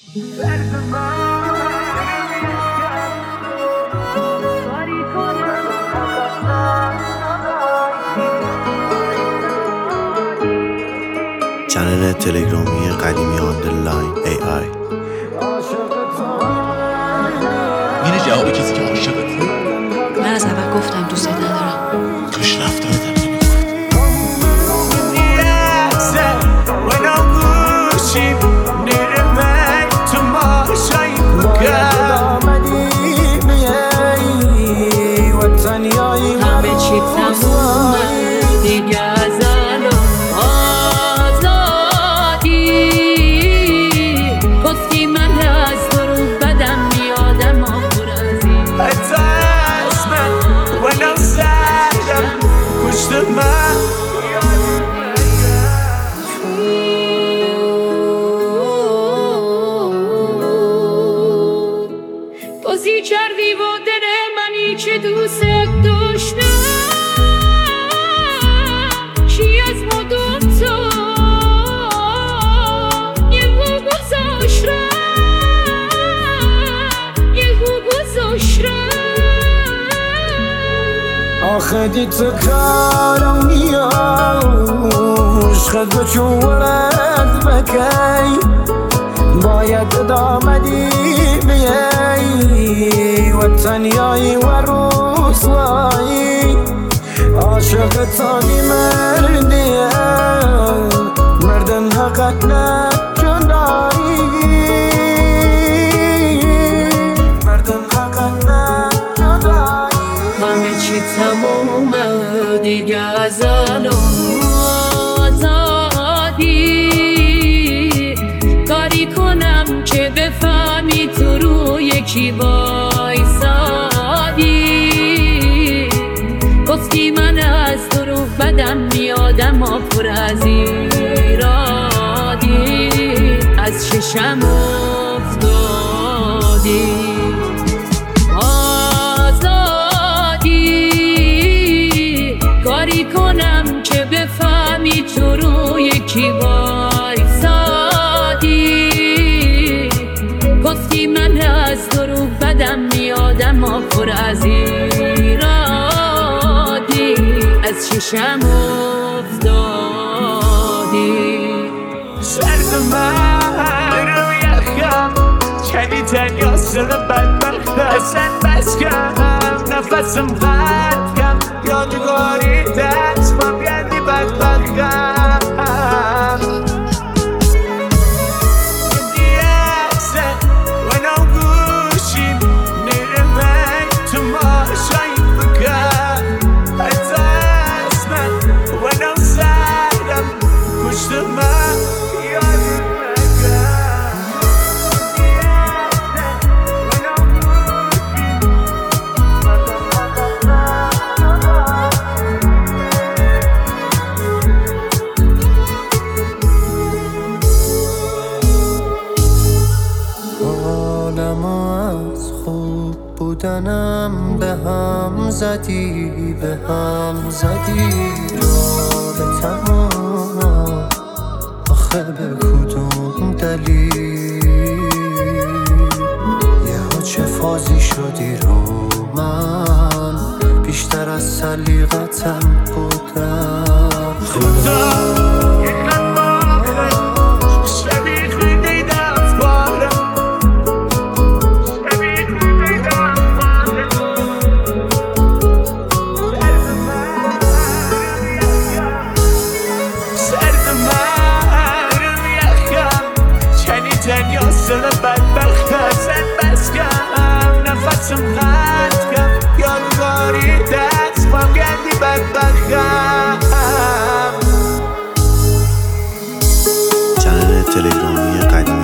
چنل تلگرامی قدیمی آندرلاین AI. اینه جواب کسی که عاشقته. من از اول گفتم دوست ندارم. کاش رفتارتم همه چی تمومه دیگه از الان آزادی. گفتی من از تو رو بدم میاد اما پر از این حتی اسمم ولو زدم پشت من بازی کردی با دل منی که دوست داشتم. چی از ما دوتا یهو گذاشتم آخه دیت کارم نیاش خد بچون ورد بکی باید ادامدی بیایی و تنیایی و رسوایی عاشق تانی مردیه مردن حقت نجدایی مردن حقت نجدایی همه چی تمومه دیگه از الان آزادی. کاری کنم که بفهمی تو رو یکی وایسادی. گفتی من از تو رو بدم میاد اما پر از ایرادی. از چشم افتادی آزادی. کاری کنم که بفهمی تو رو یکی وایسادی. گفتی من از تو رو بدم میاد اما پر از ایرادی. از چشم افتادی سرد من رو یخم کنی تنیا سر بدبخت اصلا بس کم نفسم قد کم یادگاری دست بام یعنی بدبختم دیسه و نوگوشیم نیره من تو ماشایی بکن حتی اسمم و نو زدم پشت من یادم بودنم به هم زدی رابطمو آخه به کدوم دلیل یهو چه فازی شدی رو من بیشتر از سلیقتم بودم خدا سر بدبخت اصلا بس کم نفسم قد کم یادگاری دست بام گردی بدبختم. چنل تلگرامی قدیمی